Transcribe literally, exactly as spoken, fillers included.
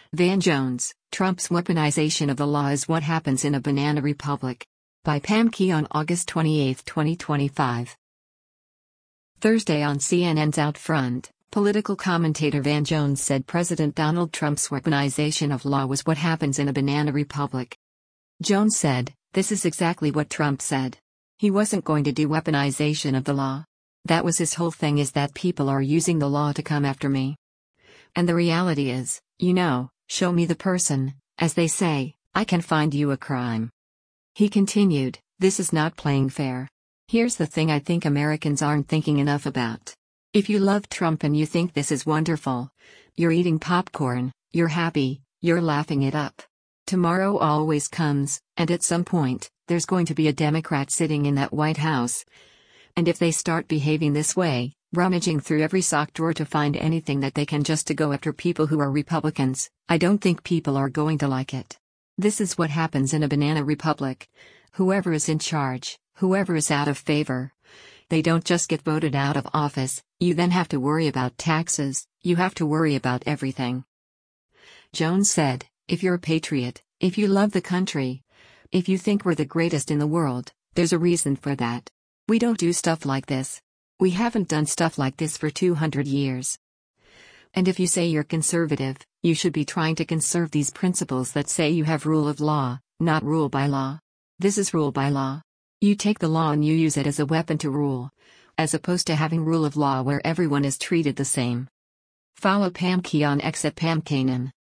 Van Jones, Trump's weaponization of the law is what happens in a banana republic. By Pam Key on August twenty-eighth, twenty twenty-five. Thursday on C N N's Out Front, political commentator Van Jones said President Donald Trump's weaponization of law was what happens in a banana republic. Jones said, "This is exactly what Trump said. He wasn't going to do weaponization of the law. That was his whole thing, is that people are using the law to come after me. And the reality is, you know, show me the person, as they say, I can find you a crime." He continued, "This is not playing fair. Here's the thing I think Americans aren't thinking enough about. If you love Trump and you think this is wonderful, you're eating popcorn, you're happy, you're laughing it up. Tomorrow always comes, and at some point, there's going to be a Democrat sitting in that White House. And if they start behaving this way, rummaging through every sock drawer to find anything that they can just to go after people who are Republicans, I don't think people are going to like it. This is what happens in a banana republic. Whoever is in charge, whoever is out of favor, they don't just get voted out of office, you then have to worry about taxes, you have to worry about everything." Jones said, "If you're a patriot, if you love the country, if you think we're the greatest in the world, there's a reason for that. We don't do stuff like this. We haven't done stuff like this for two hundred years. And if you say you're conservative, you should be trying to conserve these principles that say you have rule of law, not rule by law. This is rule by law. You take the law and you use it as a weapon to rule, as opposed to having rule of law where everyone is treated the same." Follow Pam Key on X at Pam Kanan.